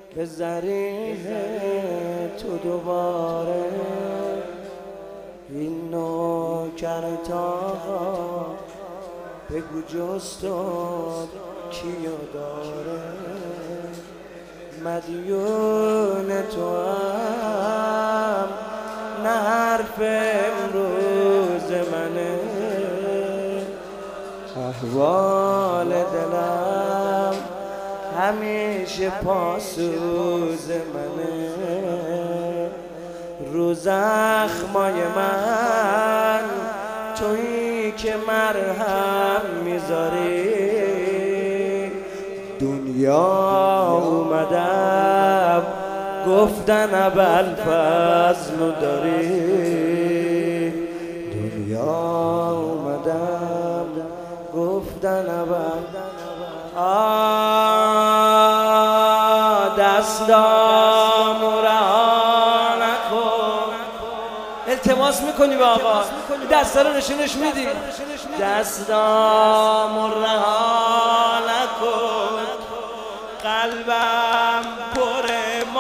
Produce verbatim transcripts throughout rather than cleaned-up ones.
به ذریح تو دوباره این نوکر تاها بگو جز تو کیو داره مدیون تو هم نه حرف امروز منه احوال دلم همیشه پاسوز منه رو زخمای من تویی که مرهم میذاری دنیا اومدم گفتن ابوالفضل داری دنیا اومدم گفتن ابوالفضل آه دستامو رها نکن التماس میکنی به آقا دستا رو نشونش میدی دستامو رها نکن قلبم پر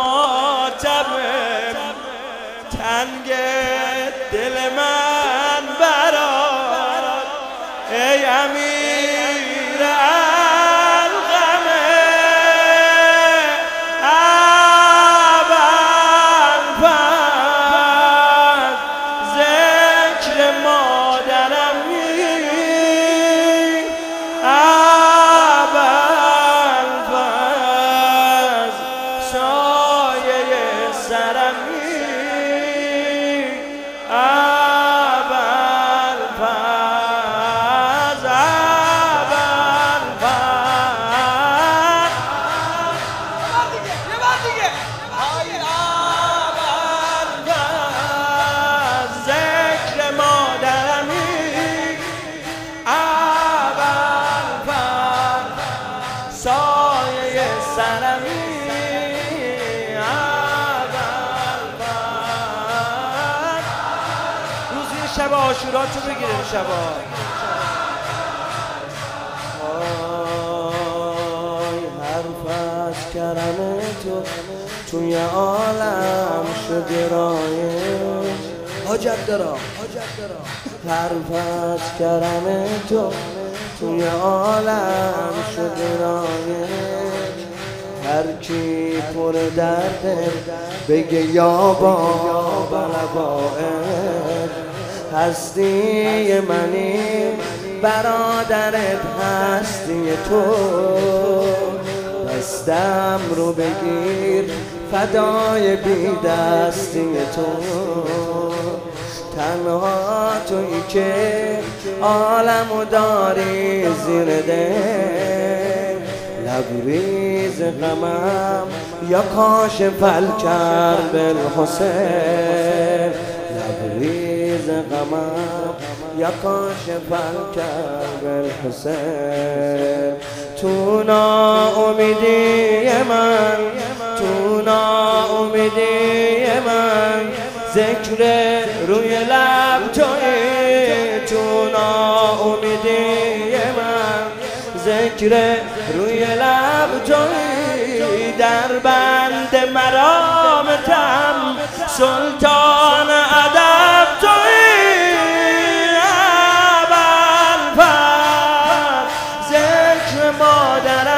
ماتمه تنگ دل من برات ای امیر الغمه ابوالفضل ذکر مادرم می ابوالفضل سایه سرم می سایه سرمی ابوالفضل روزی شب عاشورا تو بگیریم شبا آی حرف از کرم تو توی عالم شده رایج حاجت دارم حرف از کرم تو توی عالم شده رایج هر کی پر درده بگه یا بابا لبائج هستی منی برادرت هستی تو دستم رو بگیر فدای بی دستی تو تنها تویی که عالمو داری زیر دل لبریز غمم یا کاشف الکرب الحسین لبریز غمم یا کاشف الکرب الحسین تو ناامیدی من تو ناامیدی من ذکر روی لب تویی تو ناامیدی من ذکر روی لب تویی در بند مرامتم سلطان ادب تویی ابوالفضل ذکر مادر